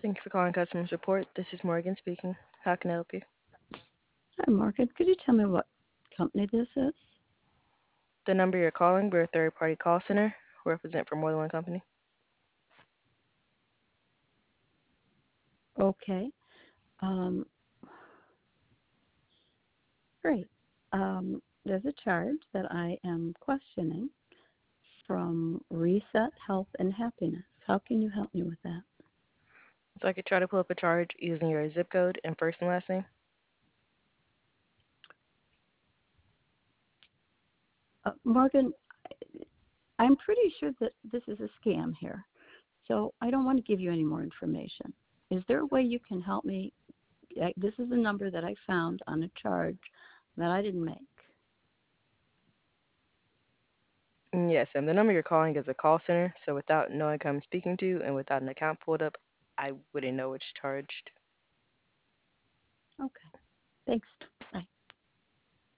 Thank you for calling customer support. This is Morgan speaking. How can I help you? Hi, Morgan. Could you tell me what company this is? The number you're calling, we're a third-party call center who represent for more than one company. Okay. Um, Great. There's a charge that I am questioning from Reset Health and Happiness. How can you help me with that? So I could try to pull up a charge using your zip code and first and last name. Morgan, I'm pretty sure that this is a scam here, so I don't want to give you any more information. Is there a way you can help me? This is a number that I found on a charge that I didn't make. Yes, and the number you're calling is a call center, so without knowing who I'm speaking to and without an account pulled up, I wouldn't know which charged.